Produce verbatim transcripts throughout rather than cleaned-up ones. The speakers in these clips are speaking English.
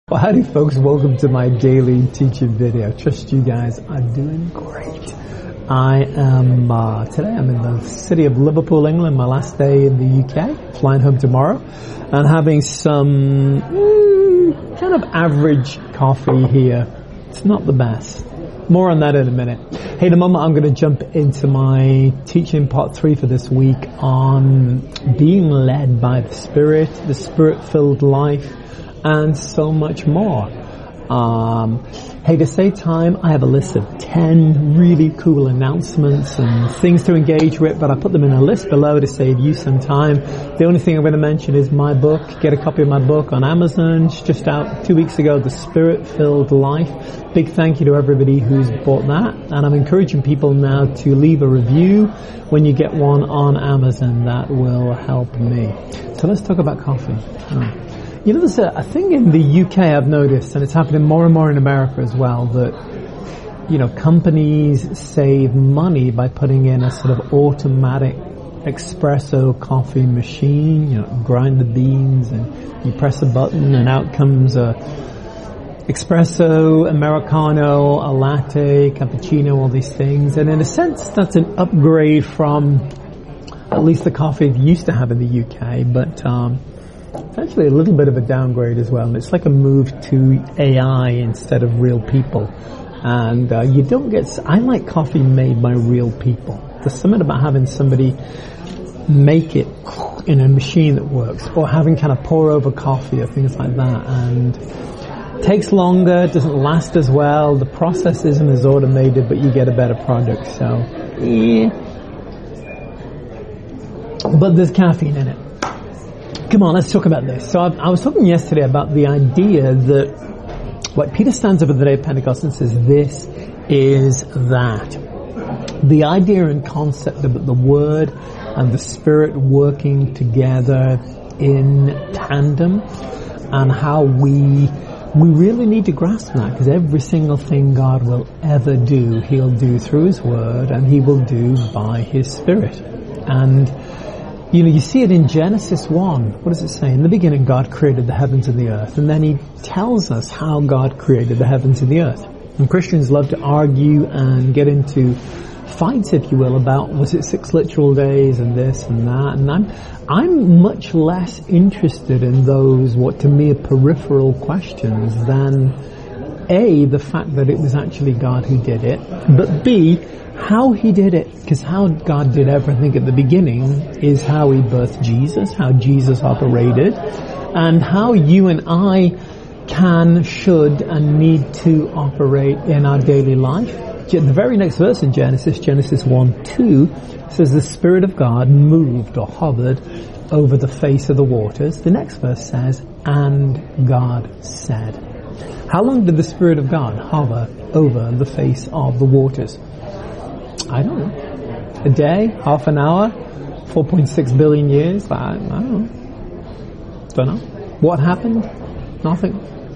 Well, howdy folks, welcome to my daily teaching video. Trust you guys are doing great. I am, uh, today I'm in the city of Liverpool, England, my last day in the U K, flying home tomorrow, and having some mm, kind of average coffee here. It's not the best. More on that in a minute. Hey, in a moment I'm going to jump into my teaching part three for this week on being led by the Spirit, the Spirit-filled life, and so much more. Um, hey, to save time, I have a list of ten really cool announcements and things to engage with, but I put them in a list below to save you some time. The only thing I'm going to mention is my book. Get a copy of my book on Amazon. It's just out two weeks ago, The Spirit-Filled Life. Big thank you to everybody who's bought that. And I'm encouraging people now to leave a review when you get one on Amazon. That will help me. So let's talk about coffee. Oh. You know, there's a, a thing in the U K I've noticed, and it's happening more and more in America as well, that, you know, companies save money by putting in a sort of automatic espresso coffee machine. You know, grind the beans and you press a button and out comes a espresso, Americano, a latte, cappuccino, all these things. And in a sense, that's an upgrade from at least the coffee you used to have in the U K, but um it's actually a little bit of a downgrade as well. It's like a move to A I instead of real people. And uh, you don't get... I like coffee made by real people. There's something about having somebody make it in a machine that works, or having kind of pour over coffee or things like that. And it takes longer, doesn't last as well. The process isn't as automated, but you get a better product. So, yeah. But there's caffeine in it. Come on, let's talk about this. So I, I was talking yesterday about the idea that, like, Peter stands up at the day of Pentecost and says, this is that. The idea and concept of the Word and the Spirit working together in tandem, and how we we really need to grasp that, because every single thing God will ever do, He'll do through His Word, and He will do by His Spirit. And you know, you see it in Genesis one. What does it say? In the beginning, God created the heavens and the earth. And then He tells us how God created the heavens and the earth. And Christians love to argue and get into fights, if you will, about was it six literal days and this and that. And I'm, I'm much less interested in those, what to me are peripheral questions, than A, the fact that it was actually God who did it, but B, how He did it, because how God did everything at the beginning is how He birthed Jesus, how Jesus operated, and how you and I can, should, and need to operate in our daily life. The very next verse in Genesis, Genesis one two, says the Spirit of God moved or hovered over the face of the waters. The next verse says, and God said. How long did the Spirit of God hover over the face of the waters? I don't know. A day? Half an hour? four point six billion years? I, I don't know. Don't know. What happened? Nothing.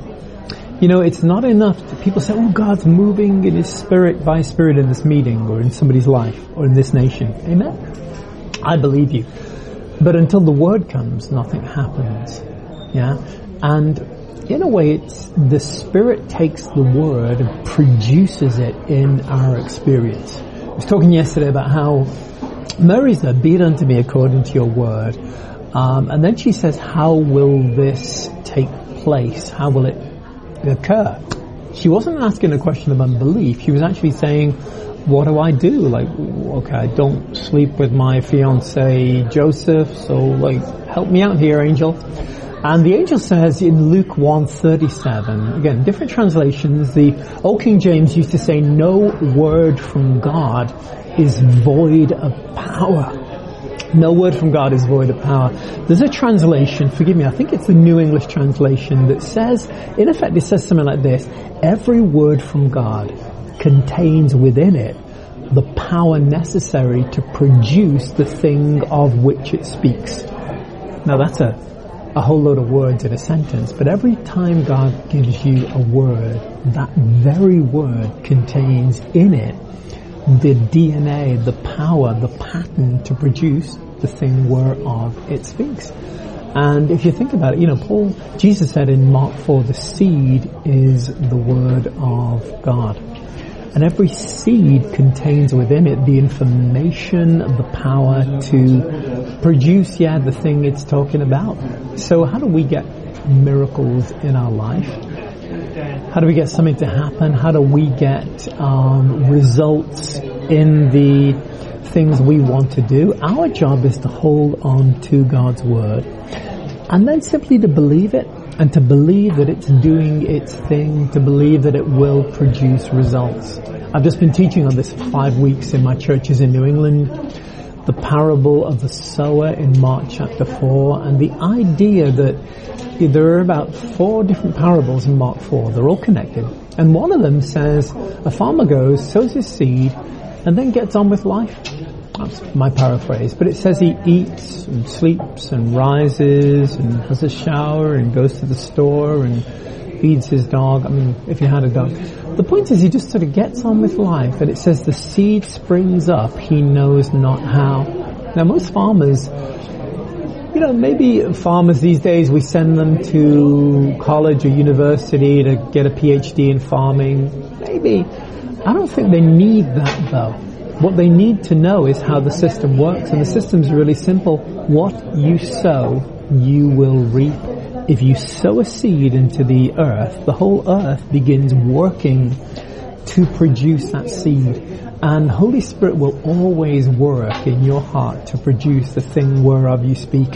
You know, it's not enough. To, people say, oh, God's moving in His Spirit, by Spirit in this meeting, or in somebody's life, or in this nation. Amen? I believe you. But until the Word comes, nothing happens. Yeah? And in a way, it's the Spirit takes the Word and produces it in our experience. I was talking yesterday about how Mary's there, be it unto me according to your word. Um, and then she says, how will this take place? How will it occur? She wasn't asking a question of unbelief. She was actually saying, what do I do? Like, okay, I don't sleep with my fiancé Joseph, so like, help me out here, angel. And the angel says in Luke one thirty-seven, again, different translations, the Old King James used to say, no word from God is void of power. No word from God is void of power. There's a translation, forgive me, I think it's the New English translation, that says, in effect, it says something like this: every word from God contains within it the power necessary to produce the thing of which it speaks. Now that's a a whole load of words in a sentence, but every time God gives you a word, that very word contains in it the D N A, the power, the pattern to produce the thing whereof it speaks. And if you think about it, you know, Paul, Jesus said in Mark four, the seed is the word of God. And every seed contains within it the information, the power to produce, yeah, the thing it's talking about. So how do we get miracles in our life? How do we get something to happen? How do we get um, results in the things we want to do? Our job is to hold on to God's word and then simply to believe it, and to believe that it's doing its thing, to believe that it will produce results. I've just been teaching on this for five weeks in my churches in New England, the parable of the sower in Mark chapter four, and the idea that there are about four different parables in Mark four. They're all connected. And one of them says a farmer goes, sows his seed, and then gets on with life. That's my paraphrase. But it says he eats and sleeps and rises and has a shower and goes to the store and feeds his dog. I mean, if you had a dog. The point is he just sort of gets on with life. And it says the seed springs up, he knows not how. Now most farmers, you know, maybe farmers these days, we send them to college or university to get a P H D in farming. Maybe. I don't think they need that though. What they need to know is how the system works, and the system's really simple. What you sow, you will reap. If you sow a seed into the earth, the whole earth begins working to produce that seed. And Holy Spirit will always work in your heart to produce the thing whereof you speak.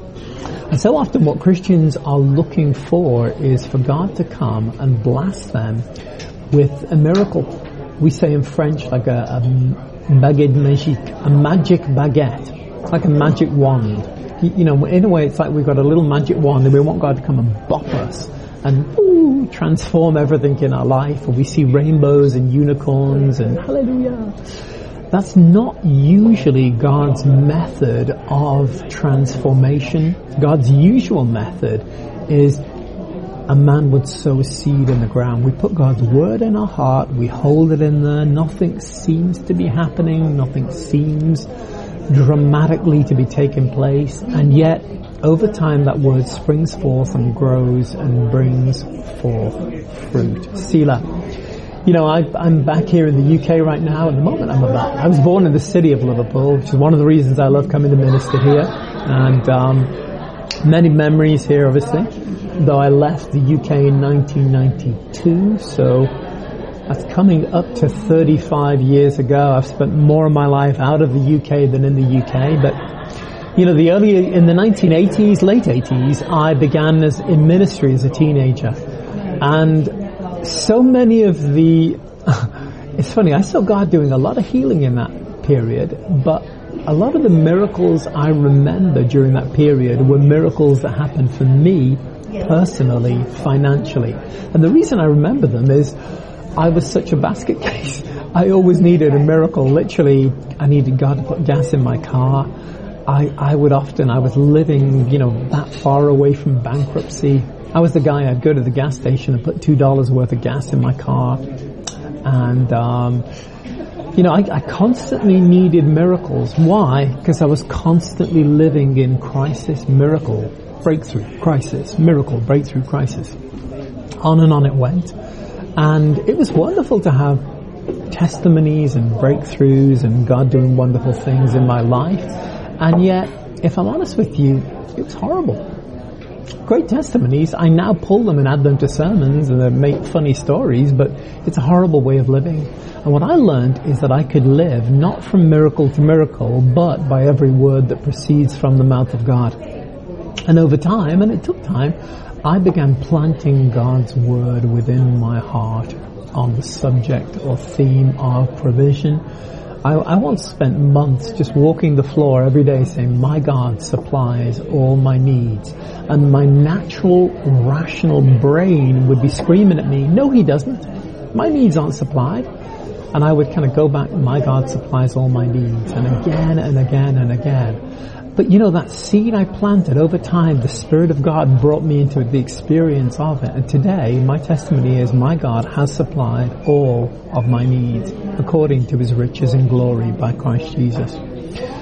And so often what Christians are looking for is for God to come and blast them with a miracle. We say in French like a, a baguette magique, a magic baguette, like a magic wand. You, you know, in a way it's like we've got a little magic wand and we want God to come and bop us and ooh, transform everything in our life. And we see rainbows and unicorns and hallelujah. That's not usually God's method of transformation. God's usual method is a man would sow a seed in the ground. We put God's word in our heart, we hold it in there, nothing seems to be happening, nothing seems dramatically to be taking place, and yet over time that word springs forth and grows and brings forth fruit. Selah. You know, I, I'm back here in the U K right now. At the moment I'm about, I was born in the city of Liverpool, which is one of the reasons I love coming to minister here, and um, many memories here obviously. Though I left the U K in nineteen ninety-two, so that's coming up to thirty-five years ago. I've spent more of my life out of the U K than in the U K, but you know, the early, in the nineteen eighties, late eighties, I began as in ministry as a teenager. And so many of the, it's funny, I saw God doing a lot of healing in that period, but a lot of the miracles I remember during that period were miracles that happened for me personally, financially. And the reason I remember them is I was such a basket case. I always needed a miracle. Literally, I needed God to put gas in my car. I, I would often, I was living, you know, that far away from bankruptcy. I was the guy, I'd go to the gas station and put two dollars worth of gas in my car. And, um, you know, I, I constantly needed miracles. Why? Because I was constantly living in crisis, miracle, breakthrough, crisis, miracle, breakthrough, crisis. On and on it went. And it was wonderful to have testimonies and breakthroughs and God doing wonderful things in my life. And yet, if I'm honest with you, it was horrible. Great testimonies. I now pull them and add them to sermons and they make funny stories, but it's a horrible way of living. And what I learned is that I could live not from miracle to miracle, but by every word that proceeds from the mouth of God. And over time, and it took time, I began planting God's word within my heart on the subject or theme of provision. I, I once spent months just walking the floor every day saying, my God supplies all my needs. And my natural, rational brain would be screaming at me, no, he doesn't. My needs aren't supplied. And I would kind of go back, my God supplies all my needs. And again and again and again. But you know, that seed I planted over time, the Spirit of God brought me into the experience of it. And today, my testimony is my God has supplied all of my needs according to his riches and glory by Christ Jesus.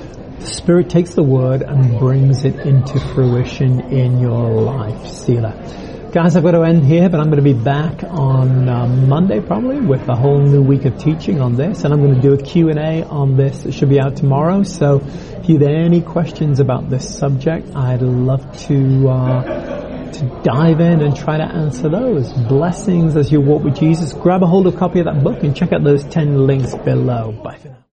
the Spirit takes the Word and brings it into fruition in your life. Selah. Guys, I've got to end here, but I'm going to be back on uh, Monday probably with a whole new week of teaching on this, and I'm going to do a Q and A on this. It should be out tomorrow, so if you have any questions about this subject, I'd love to uh, to dive in and try to answer those. Blessings as you walk with Jesus. Grab a hold of a copy of that book and check out those ten links below. Bye for now.